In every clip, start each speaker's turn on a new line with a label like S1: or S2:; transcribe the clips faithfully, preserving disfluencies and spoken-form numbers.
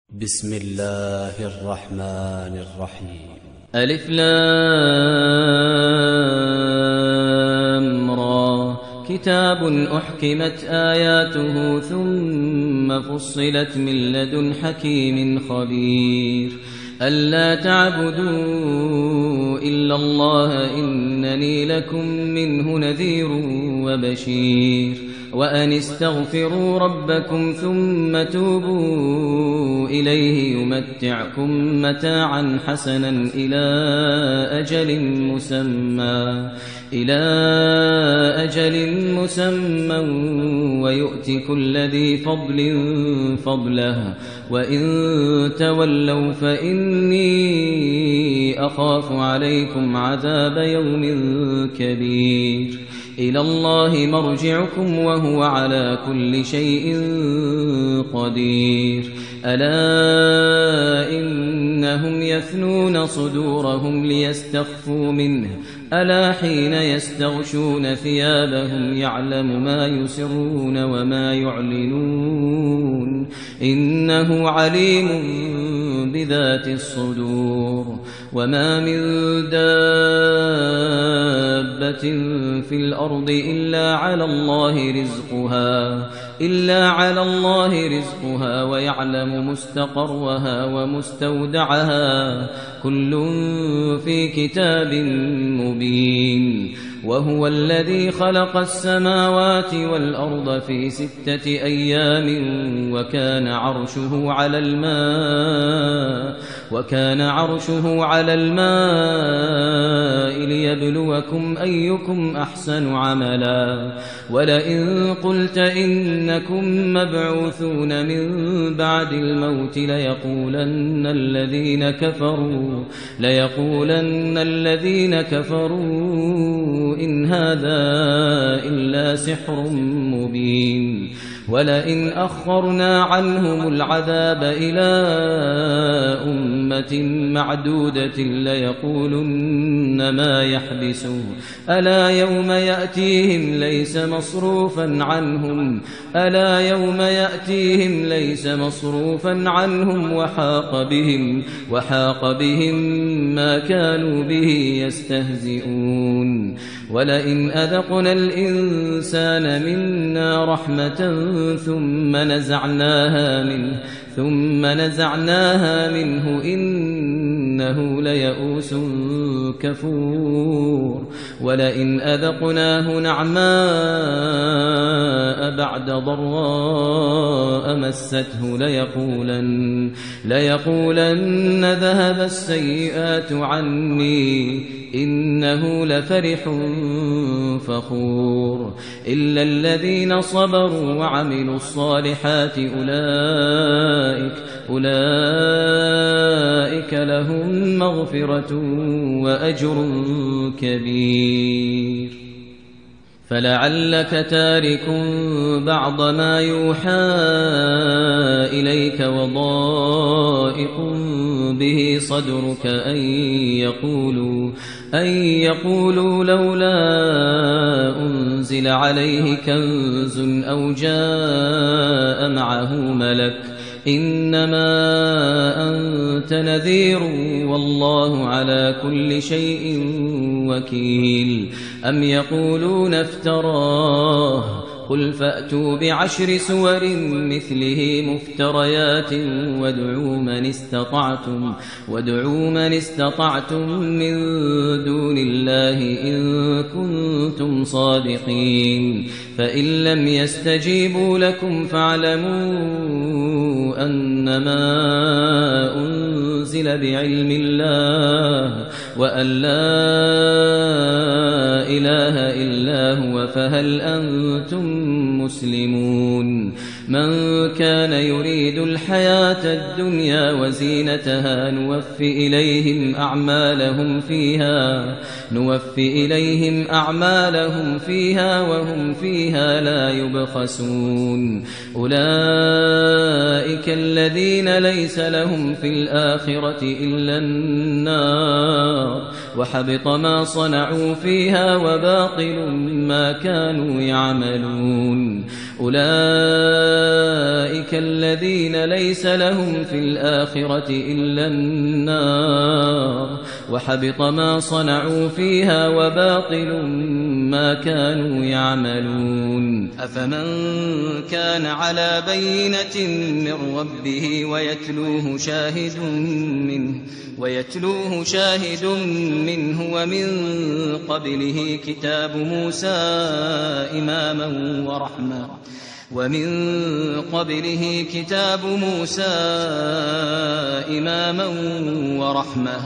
S1: بسم الله الرحمن الرحيم.
S2: ألف لام را كتاب أحكمت آياته ثم فصلت من لدن حكيم خبير ألا تعبدوا إلا الله إنني لكم منه نذير وبشير وأن استغفروا ربكم ثم توبوا إليه يمتعكم متاعا حسنا إلى أجل مسمى إلى أجل مسمى ويؤتي كل ذي فضل فضله وإن تولوا فإني أخاف عليكم عذاب يوم كبير إلى الله مرجعكم وهو على كل شيء قدير ألا إنهم يثنون صدورهم ليستخفوا منه ألا حين يستغشون ثيابهم يعلم ما يسرون وما يعلنون إنه عليم بذات الصدور وما من دابة في الأرض إلا على الله رزقها إلا على الله رزقها ويعلم مستقرها ومستودعها كل في كتاب مبين وهو الذي خلق السماوات والأرض في ستة أيام وكان عرشه على الماء وكان عرشه على الماء ليبلوكم أيكم أحسن عملا ولئن قلت إنكم مبعوثون من بعد الموت ليقولن الذين كفروا ليقولن الذين كفروا إن هذا إلا سحر مبين ولئن أخرنا عنهم العذاب إلى أمة معدودة ليقولن ما يحبسه ألا يوم يأتيهم ليس مصروفا عنهم ألا يوم يأتيهم ليس مصروفا عنهم وحاق بهم وحاق بهم ما كانوا به يستهزئون ولئن أذقنا الإنسان منا رحمة ثم نزعناها منه ثم نزعناها منه إنه ليئوس كفور ولئن أذقناه نعماء بعد ضراء مسته ليقولن ليقولن ذهب السيئات عني إنه لفرح فخور إلا الذين صبروا وعملوا الصالحات أولئك أولئك لهم مغفرة وأجر كبير فلعلك تارك بعض ما يوحى إليك وضائق به صدرك أن يقولوا أن يقولوا لولا أنزل عليه كنز أو جاء معه ملك إنما أنت نذير والله على كل شيء وكيل أم يقولون افتراه قل فأتوا بعشر سور مثله مفتريات وادعوا من استطعتم وادعوا من استطعتم من دون الله إن كنتم صادقين فإن لم يستجيبوا لكم فاعلموا أنما أنزل بعلم الله وأن لا إله إلا هو فهل أنتم مسلمون من كان يريد الحياة الدنيا وزينتها نوفي إليهم أعمالهم فيها نوفي إليهم أعمالهم فيها وهم فيها لا يبخسون أولئك الذين ليس لهم في الآخرة إلا النار وحبط ما صنعوا فيها وباطل ما كانوا يعملون أولئك الذين ليس لهم في الآخرة إلا النار وحبط ما صنعوا فيها وباطل ما كانوا يعملون أفمن كان على بينة من ربه ويتلوه شاهد منه ويتلوه شاهد منه ومن قبله كتاب موسى إماما ورحمة ومن قبله كتاب موسى إماما ورحمة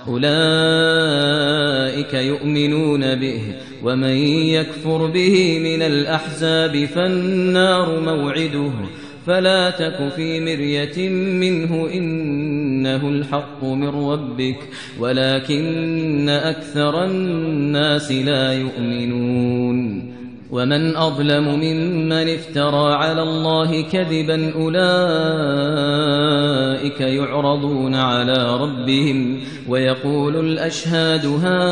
S2: أولئك يؤمنون به ومن يكفر به من الأحزاب فالنار موعده فلا تك في مرية منه إنه الحق من ربك ولكن أكثر الناس لا يؤمنون ومن أظلم ممن افترى على الله كذبا أولئك يعرضون على ربهم ويقول الأشهاد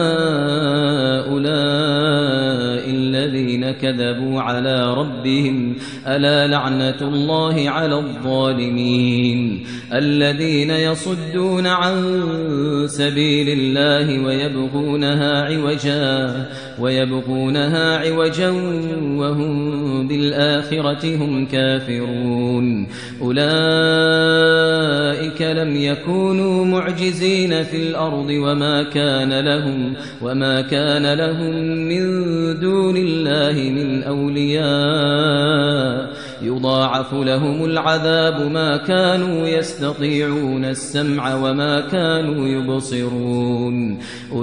S2: هؤلاء الذين كذبوا على ربهم ألا لعنة الله على الظالمين الذين يصدون عن سبيل الله ويبغونها عوجا ويبغونها عوجا وهم بالآخرة هم كافرون أولئك لم يكونوا معجزين في الأرض وما كان لهم وما كان لهم من دون الله من أولياء يضاعف لهم العذاب ما كانوا يستطيعون السمع وما كانوا يبصرون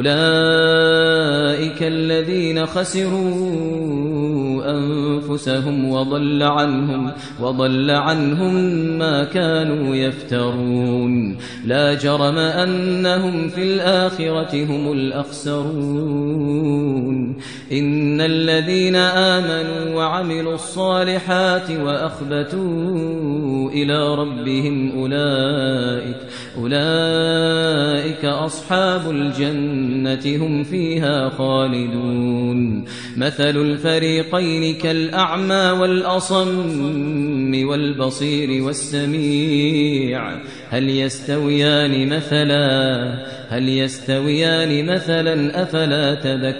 S2: أولئك الذين خسروا أنفسهم وضل عنهم وضل عنهم ما كانوا يفترون لا جرم أنهم في الآخرة هم الأخسرون إن الذين آمنوا وعملوا الصالحات وأخبتوا إلى ربهم أولئك أولئك أصحاب الجنة هم فيها خالدون مثل الفريقين كالأعمى والأصم والبصير والسميع هل يستويان مثلا هل يستويان مثلا أفلا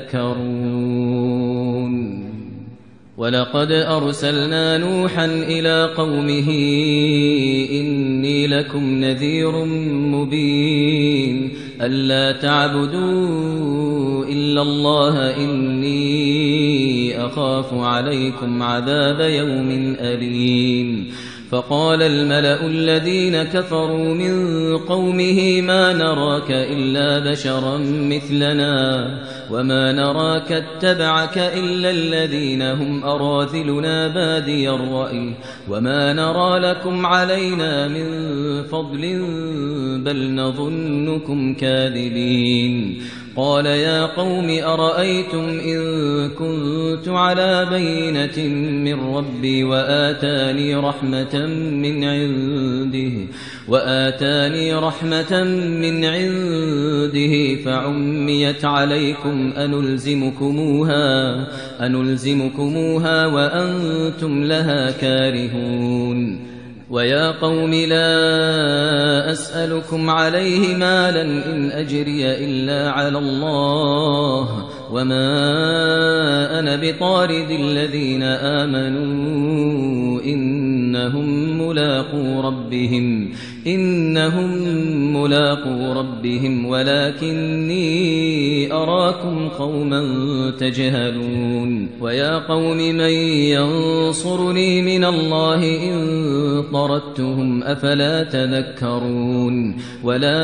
S2: تذكرون ولقد أرسلنا نوحا إلى قومه إني لكم نذير مبين ألا تعبدوا إلا الله إني أخاف عليكم عذاب يوم أليم فقال الملأ الذين كفروا من قومه ما نراك إلا بشرا مثلنا وما نراك اتبعك إلا الذين هم أراذلنا بادي الرأي وما نرى لكم علينا من فضل بل نظنكم كاذبين قال يا قوم أرأيتم إن كنت على بينة من ربي وآتاني رحمة من عنده وآتاني رحمة من عنده فعميت عليكم أنلزمكموها أنلزمكموها وأنتم لها كارهون ويا قوم لا أسألكم عليه مالا إن أجري إلا على الله وما أنا بطارد الذين آمنوا إنهم ملاقو ربهم إنهم ملاقو ربهم ولكني أراكم قوما تجهلون ويا قوم من ينصرني من الله إن طردتهم أفلا تذكرون ولا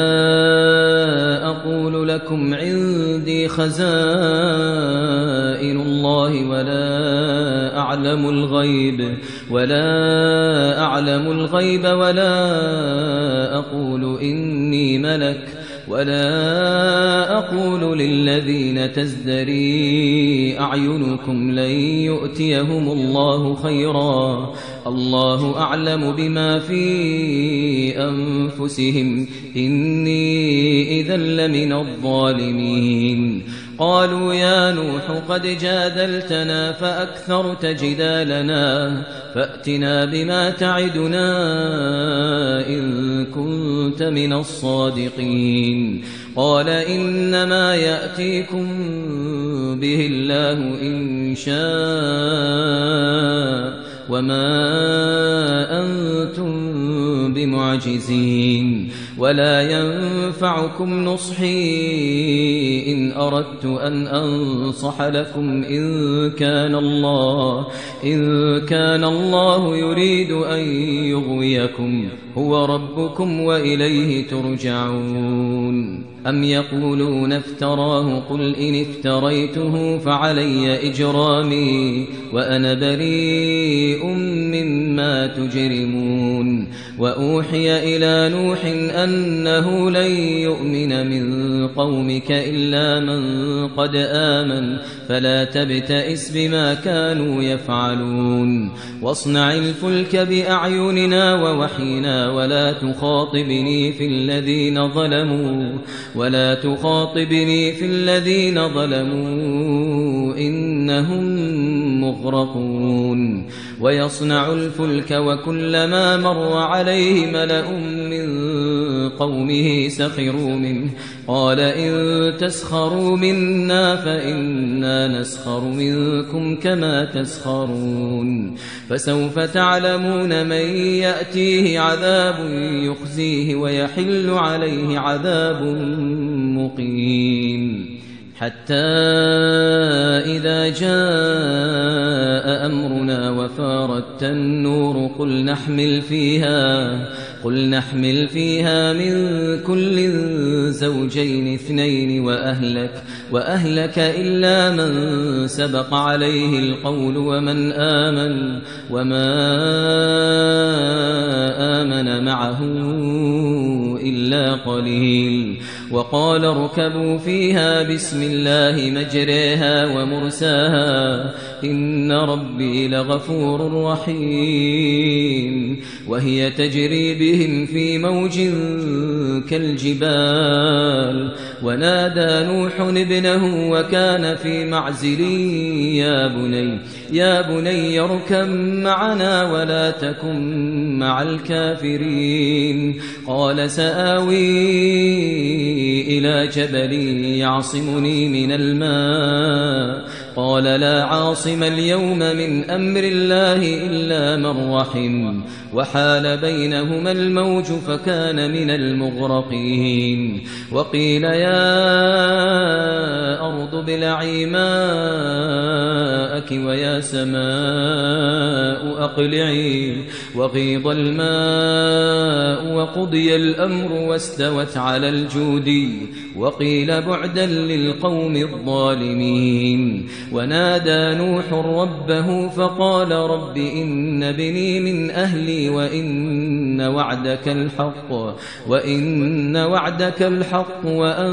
S2: أقول لكم عندي خزائن الله ولا أعلم الغيب ولا أعلم الغيب ولا أقول إني ملك ولا أقول للذين تزدري أعينكم لن يؤتيهم الله خيرا الله أعلم بما في أنفسهم إني إذا لمن الظالمين قالوا يا نوح قد جادلتنا فأكثرت جدالنا فأتنا بما تعدنا إن كنت من الصادقين قال إنما يأتيكم به الله إن شاء وما أنتم بمعجزين ولا ينفعكم نصحي إن أردت أن أنصح لكم إن كان الله إن كان الله يريد أن يغويكم هو ربكم وإليه ترجعون أم يقولون افتراه قل إن افتريته فعلي إجرامي وأنا بريء مما تجرمون وأوحي إلى نوح أنه لن يؤمن من قومك إلا من قد آمن فلا تبتئس بما كانوا يفعلون واصنع الفلك بأعيننا ووحينا ولا تخاطبني في الذين ظلموا ولا تخاطبني في الذين ظلموا إنهم مغرقون ويصنع الفلك وكلما مر عليه ملأ من قومه سخروا منه قال إن تسخروا منا فإنا نسخر منكم كما تسخرون فسوف تعلمون من يأتيه عذاب يخزيه ويحل عليه عذاب مقيم حتى إذا جاء أمرنا وفارت النور قل نحمل فيها قل نحمل فيها من كل زوجين اثنين وأهلك وأهلك إلا من سبق عليه القول ومن آمن وما آمن معه إلا قليل وقال اركبوا فيها بسم الله مجريها ومرساها إن ربي لغفور رحيم وهي تجري بهم في موج كالجبال ونادى نوح ابنه وكان في معزل يا بني يا بني اركب معنا ولا تكن مع الكافرين قال سآوي إلى جبل يعصمني من الماء قال لا عاصم اليوم من أمر الله إلا من رحم وحال بينهما الموج فكان من المغرقين وقيل يا أرض ابلعي ماءك ويا سماء أقلعي وغيض الماء وقضي الأمر واستوت على الجودي وقيل بعدا للقوم الظالمين ونادى نوح ربه فقال رب إن بني من أهلي وإن وعدك الحق وإن وعدك الحق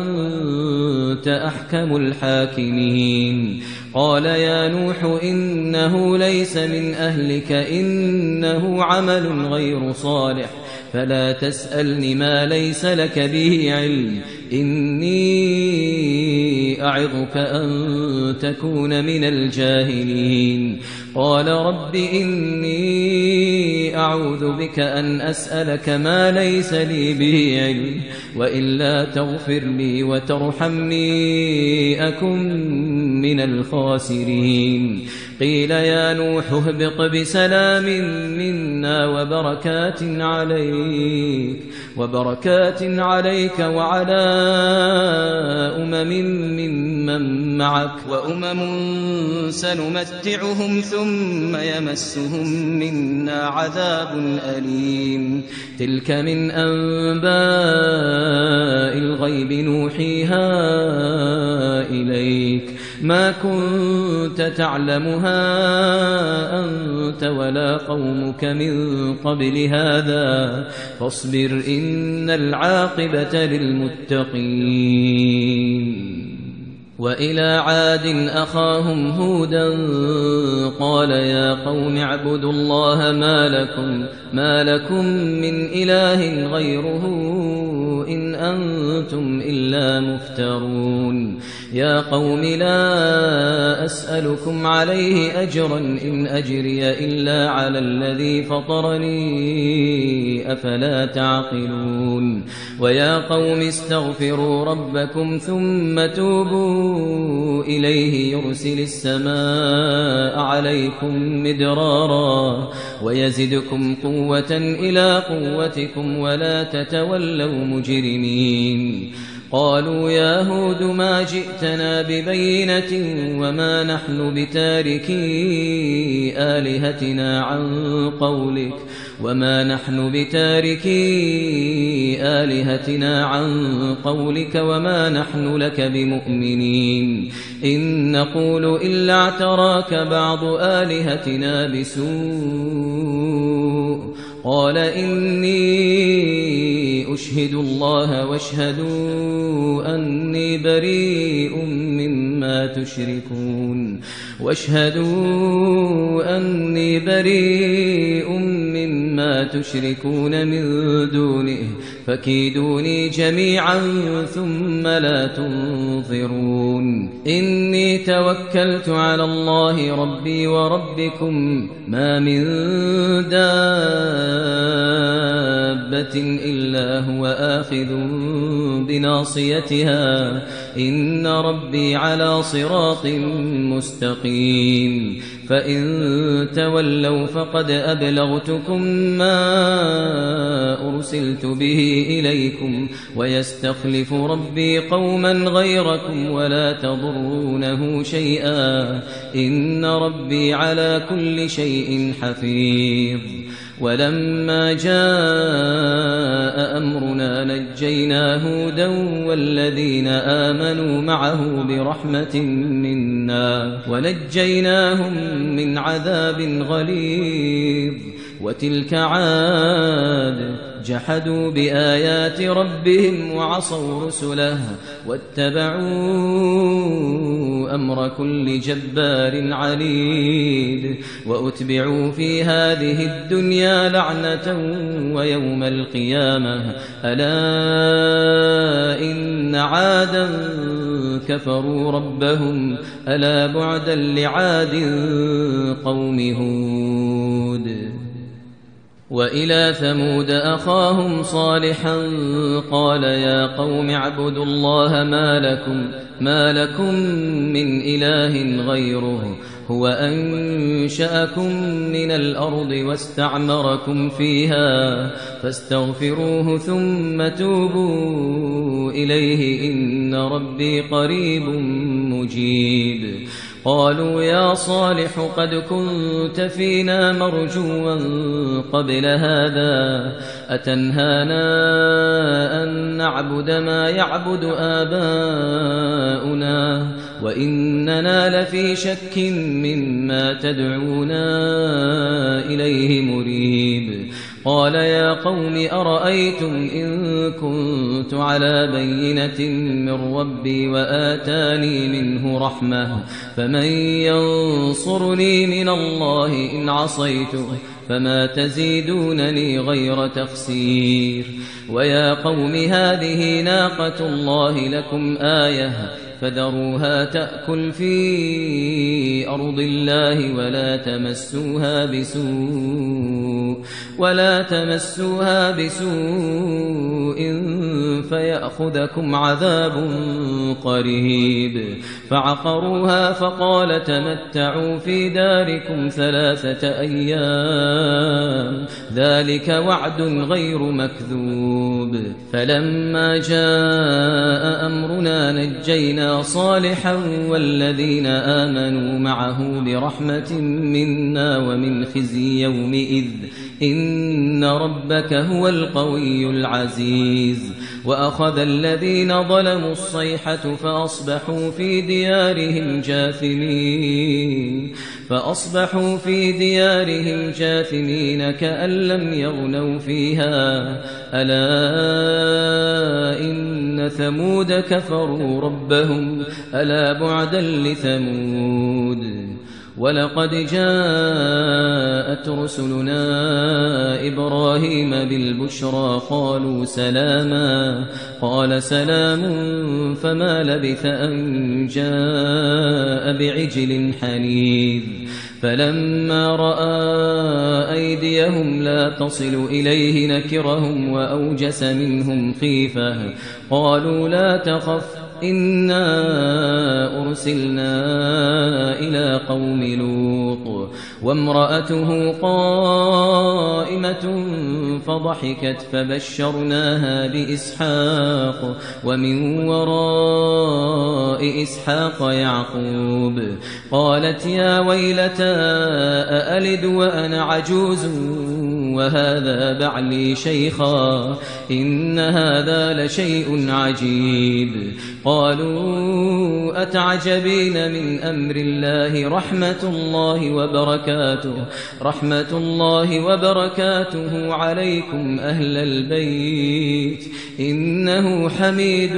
S2: وأنت أحكم الحاكمين قال يا نوح إنه ليس من أهلك إنه عمل غير صالح فلا تسألني ما ليس لك به علم إني أعظك أن تكون من الجاهلين قال رب إني أعوذ بك أن أسألك ما ليس لي به علم وإلا تغفر لي وترحمني أكن من الخاسرين قيل يا نوح اهبط بسلام منا وبركات عليك وبركات عليك وعلى أمم ممن معك وأمم سنمتعهم ثم يمسهم منا عذاب أليم تلك من أنباء الغيب نوحيها إليك ما كنت تعلمها أنت ولا قومك من قبل هذا فاصبر إن العاقبة للمتقين وإلى عاد أخاهم هودا قال يا قوم اعبدوا الله ما لكم ما لكم من إله غيره إن أنتم إلا مفترون يا قوم لا أسألكم عليه أجرا إن أجري إلا على الذي فطرني أفلا تعقلون ويا قوم استغفروا ربكم ثم توبوا إليه يرسل السماء عليكم مدرارا ويزدكم قوة إلى قوتكم ولا تتولوا مجرمين قالوا يا هود ما جئتنا ببينة وما نحن بتاركي آلهتنا عن قولك وما نحن بتاركي آلهتنا عن قولك وما نحن لك بمؤمنين إن نقول إلا اعتراك بعض آلهتنا بسوء قال إني أشهد الله واشهدوا أني بريء مما تشركون واشهدوا أني بريء مما تشركون من دونه فكيدوني جميعا ثم لا تنظرون إني توكلت على الله ربي وربكم ما من دابة إلا هو آخذ بناصيتها إن ربي على صراط مستقيم فإن تولوا فقد أبلغتكم ما أرسلت به إليكم ويستخلف ربي قوما غيركم ولا تضرونه شيئا إن ربي على كل شيء حفيظ ولما جاء أمرنا نجينا هودا والذين آمنوا معه برحمة منا ونجيناهم من عذاب غليظ وتلك عاد جحدوا بآيات ربهم وعصوا رسله واتبعوا أمر كل جبار عنيد وأتبعوا في هذه الدنيا لعنة ويوم القيامة ألا إن عادا كفروا ربهم ألا بعدا لعاد قوم هود وإلى ثمود أخاهم صالحا قال يا قوم اعبدوا الله ما لكم ما لكم من إله غيره هو أنشأكم من الأرض واستعمركم فيها فاستغفروه ثم توبوا إليه إن ربي قريب مجيب قالوا يا صالح قد كنت فينا مرجوا قبل هذا أتنهانا أن نعبد ما يعبد آباؤنا وإننا لفي شك مما تدعونا إليه مريب قال يا قوم أرأيتم إن كنت على بينة من ربي وآتاني منه رحمة فمن ينصرني من الله إن عصيته فما تزيدونني غير تخسير ويا قوم هذه ناقة الله لكم آية فذروها تأكل في أرض الله ولا تمسوها بسوء ولا تمسوها بسوء فيأخذكم عذاب قريب فعقروها فقال تمتعوا في داركم ثلاثة أيام ذلك وعد غير مكذوب فلما جاء أمرنا نجينا صالحا والذين آمنوا معه برحمة منا ومن خزي يومئذ إن ربك هو القوي العزيز وأخذ الذين ظلموا الصيحة فأصبحوا في ديارهم جاثمين فأصبحوا في ديارهم جاثمين كأن لم يغنوا فيها ألا إن ثمود كفروا ربهم ألا بعدا لثمود ولقد جاءت رسلنا إبراهيم بالبشرى قالوا سلاما قال سلام فما لبث أن جاء بعجل حنيذ فلما رأى أيديهم لا تصل إليه نكرهم وأوجس منهم خيفة قالوا لا تخف إنا أرسلنا إلى قوم لوط وامرأته قائمة فضحكت فبشرناها بإسحاق ومن وراء إسحاق يعقوب قالت يا ويلتى أألد وأنا عجوز وهذا بعلي شيخا إن هذا لشيء عجيب قالوا أتعجبين من أمر الله رحمة الله وبركاته رحمة الله وبركاته عليكم أهل البيت إنه حميد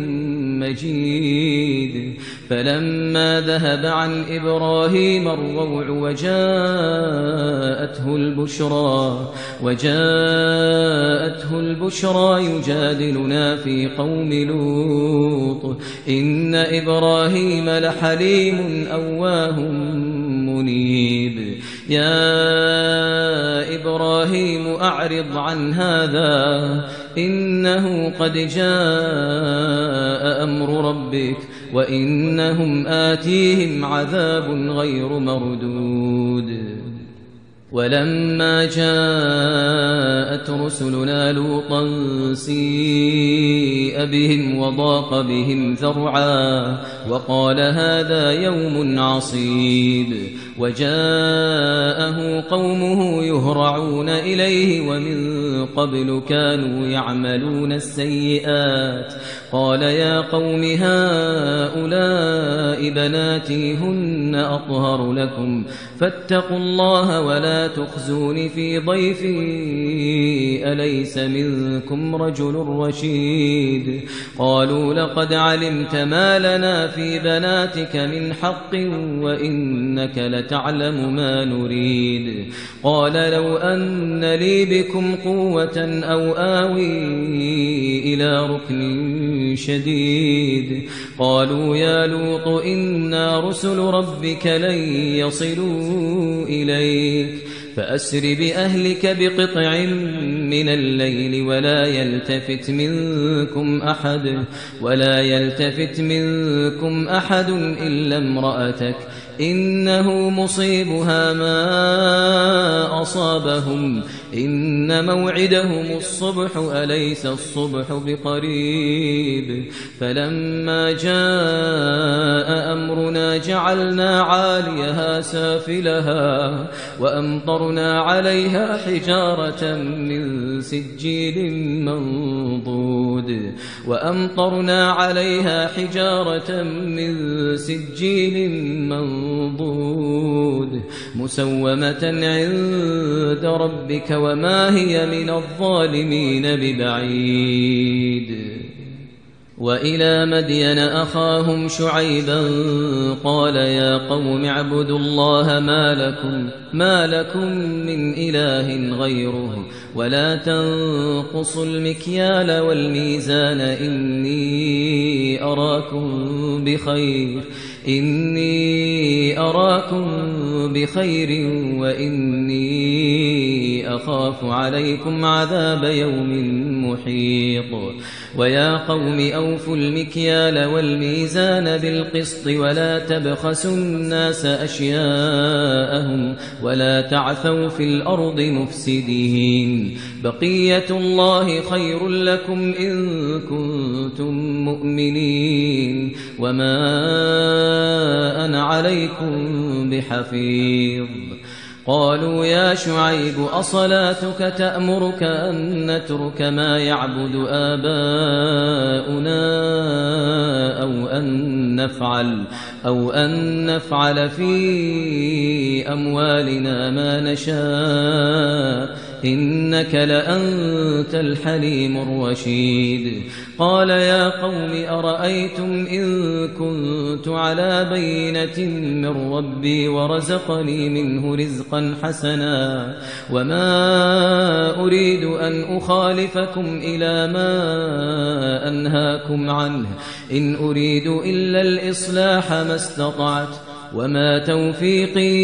S2: مجيد فلما ذهب عن إبراهيم الروع وجاءته البشرى وجاءته البشرى يجادلنا في قوم لوط إن إبراهيم لحليم أواه منيب يا إبراهيم أعرض عن هذا إنه قد جاء أمر ربك وإنهم آتيهم عذاب غير مردود ولما جاءت رسلنا لوطا سيء بهم وضاق بهم ذرعا وقال هذا يوم عصيب وجاءه قومه يهرعون إليه ومن قبل كانوا يعملون السيئات قال يا قوم هؤلاء بناتي هن أطهر لكم فاتقوا الله ولا تخزون في ضيفي أليس منكم رجل رشيد قالوا لقد علمت ما لنا في بناتك من حق وإنك لتعلم ما نريد قال لو أن لي بكم قوة أو آوي إلى ركن شديد قالوا يا لوط إنا رسل ربك لن يصلوا إليك فأسر بأهلك بقطع من الليل ولا يلتفت منكم أحد ولا يلتفت منكم أحد إلا امرأتك إنه مصيبها ما أصابهم إن موعدهم الصبح أليس الصبح بقريب فلما جاء أمرنا جعلنا عاليها سافلها وأمطرنا عليها حجارة من سجيل منضود وأمطرنا عليها حجارة من سجيل منضود مسومة عند ربك وما هي من الظالمين ببعيد وإلى مدين أخاهم شعيبا قال يا قوم اعبدوا الله ما لكم ما لكم من إله غيره ولا تنقصوا المكيال والميزان إني أراكم بخير إني أراكم بخير وإني أخاف عليكم عذاب يوم محيط ويا قوم أوفوا المكيال والميزان بالقسط ولا تبخسوا الناس أشياءهم ولا تعثوا في الأرض مفسدين بقية الله خير لكم إن كنتم مؤمنين وما أنا عليكم بحفيظ قالوا يا شعيب أصلاتك تأمرك أن نترك ما يعبد آباؤنا أو أن نفعل أو أن نفعل في أموالنا ما نشاء إنك لأنت الحليم الرشيد قال يا قوم أرأيتم إن كنت على بينة من ربي ورزقني منه رزقا حسنا وما أريد أن أخالفكم إلى ما أنهاكم عنه إن أريد إلا الإصلاح ما استطعت وما توفيقي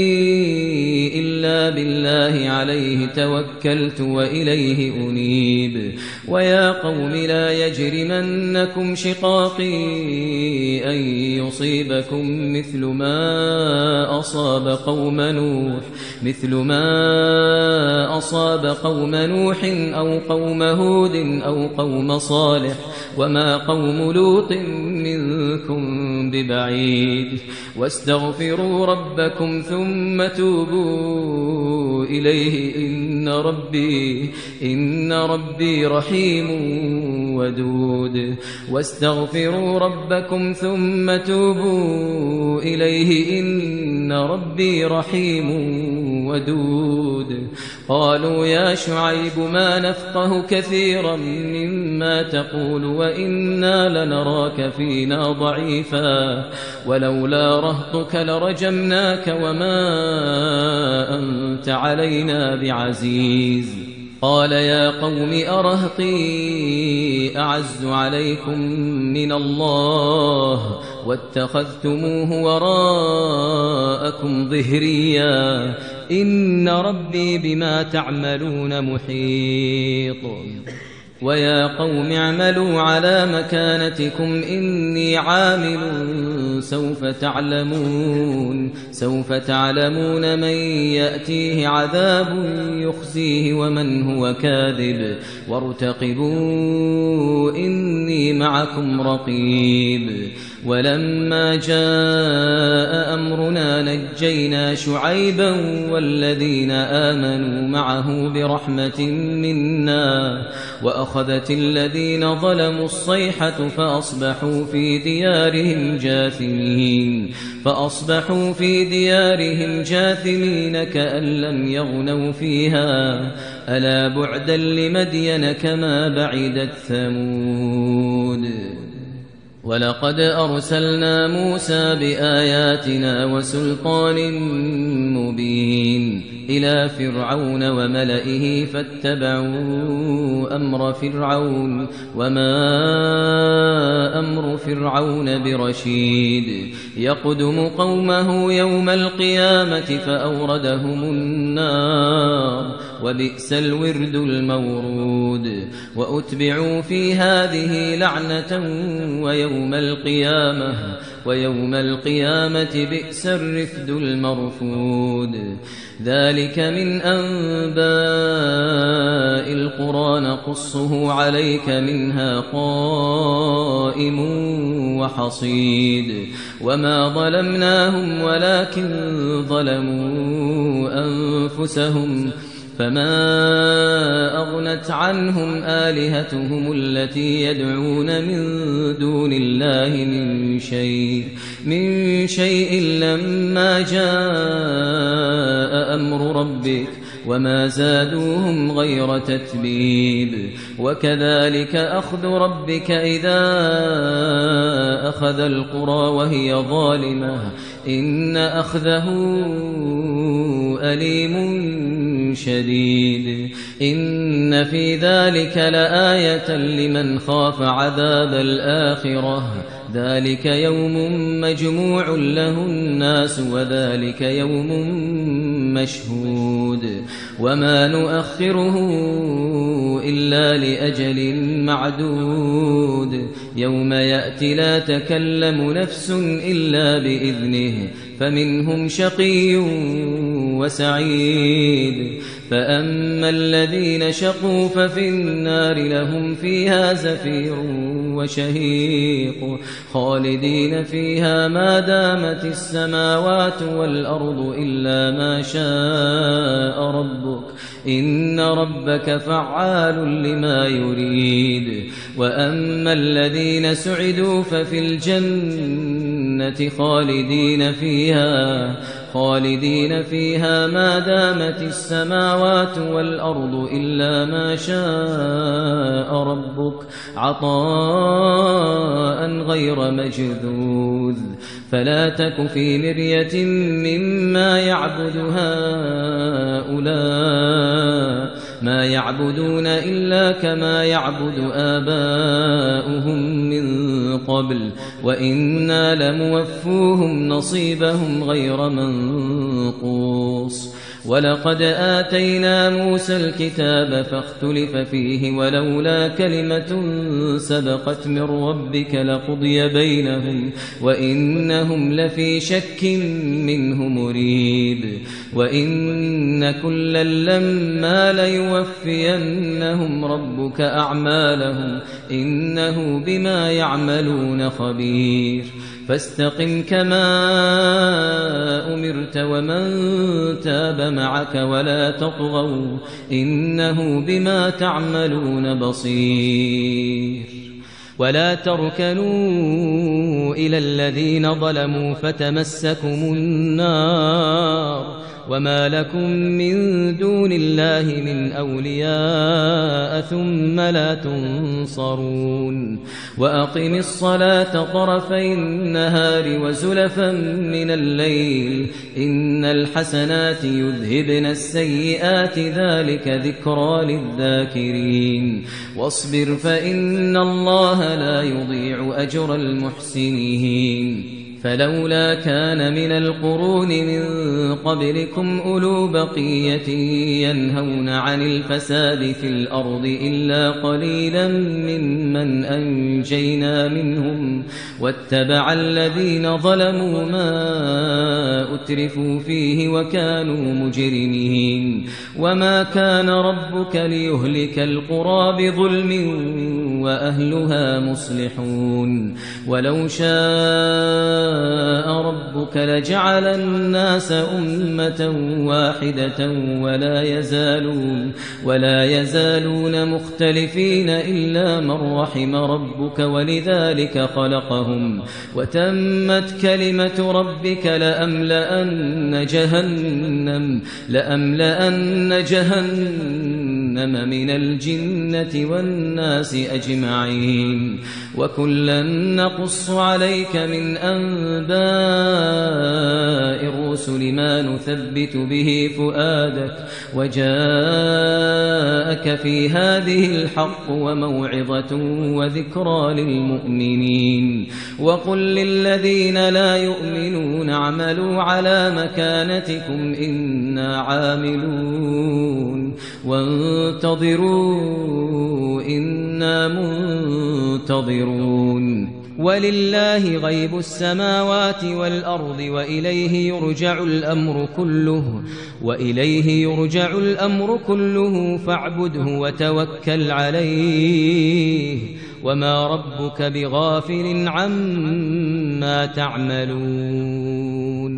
S2: إلا بالله عليه توكلت وإليه أنيب ويا قوم لا يجرمنكم شقاقي أن يصيبكم مثل ما أصاب قوم نوح مثل ما أصاب قوم نوح أو قوم هود أو قوم صالح وما قوم لوط منكم ببعيد واستغفروا ربكم ثم توبوا إليه إن ربي إن ربي رحيم ودود واستغفروا ربكم ثم توبوا إليه إن ربي رحيم ودود قالوا يا شعيب ما نفقه كثيرا مما تقول وإنا لنراك فينا ضعيفا ولولا رهطك لرجمناك وما أنت علينا بعزيز قال يا قوم أرهطي أعز عليكم من الله واتخذتموه وراءكم ظهريا إن ربي بما تعملون محيط ويا قوم اعملوا على مكانتكم إني عامل سوف تعلمون سوف تعلمون من يأتيه عذاب يخزيه ومن هو كاذب وارتقبوا إني معكم رقيب ولما جاء أمرنا نجينا شعيبا والذين آمنوا معه برحمة منا وأخذت الذين ظلموا الصيحة فأصبحوا في ديارهم جاثمين فأصبحوا في ديارهم جاثمين كأن لم يغنوا فيها ألا بعدا لمدين كما بعدت ثمود ولقد أرسلنا موسى بآياتنا وسلطان مبين إلى فرعون وملئه فاتبعوا أمر فرعون وما أمر فرعون برشيد يقدم قومه يوم القيامة فأوردهم النار وبئس الورد المورود وأتبعوا في هذه لعنة ويوم القيامة ويوم القيامة بئس الرفد المرفود ذلك من أنباء القرى نقصه عليك منها قائم وحصيد وما ظلمناهم ولكن ظلموا أنفسهم فما أغنت عنهم آلهتهم التي يدعون من دون الله من شيء من شيء لما جاء أمر ربك وما زادوهم غير تتبيب وكذلك أخذ ربك إذا أخذ القرى وهي ظالمة إن أخذه أليم شديد إن في ذلك لآية لمن خاف عذاب الآخرة ذلك يوم مجموع له الناس وذلك يوم مشهود وما نؤخره إلا لأجل معدود يوم يأتي لا تكلم نفس إلا بإذنه فمنهم شقي وسعيد فأما الذين شقوا ففي النار لهم فيها زفير وشهيق خالدين فيها ما دامت السماوات والأرض إلا ما شاء ربك إن ربك فعال لما يريد وأما الذين سعدوا ففي الجنة خالدين فيها خالدين فيها ما دامت السماوات والأرض إلا ما شاء ربك عطاء عطاء غير مجذوذ فلا تك في مرية مما يعبد هؤلاء ما يعبدون إلا كما يعبد آباؤهم من قبل وإنا لموفوهم نصيبهم غير منقوص ولقد آتينا موسى الكتاب فاختلف فيه ولولا كلمة سبقت من ربك لقضي بينهم وإنهم لفي شك منه مريب وإن كلا لما ليوفينهم ربك أعمالهم إنه بما يعملون خبير فاستقم كما أمرت ومن تاب معك ولا تطغوا إنه بما تعملون بصير ولا تركنوا إلى الذين ظلموا فتمسكم النار وما لكم من دون الله من أولياء ثم لا تنصرون وأقم الصلاة طرفي النهار وزلفا من الليل إن الحسنات يذهبن السيئات ذلك ذكرى للذاكرين واصبر فإن الله لا يضيع أجر المحسنين فلولا كان من القرون من قبلكم أولو بقية ينهون عن الفساد في الأرض إلا قليلا ممن أنجينا منهم واتبع الذين ظلموا ما أترفوا فيه وكانوا مجرمين وما كان ربك ليهلك القرى بظلم وأهلها مصلحون ولو شاء ربك لجعل الناس أمة واحدة ولا يزالون ولا يزالون مختلفين إلا من رحم ربك ولذلك خلقهم وتمت كلمة ربك لأملأن جهنم لأملأن جهنم من الجنة والناس أجمعين وكلا نقص عليك من أنباء الرسل ما نثبت به فؤادك وجاءك في هذه الحق وموعظة وذكرى للمؤمنين وقل للذين لا يؤمنون اعملوا على مكانتكم إنا عاملون وانتظروا إنا منتظرون ولله غيب السماوات والأرض وإليه يرجع الأمر كله وإليه يرجع الأمر كله فاعبده وتوكل عليه وما ربك بغافل عما تعملون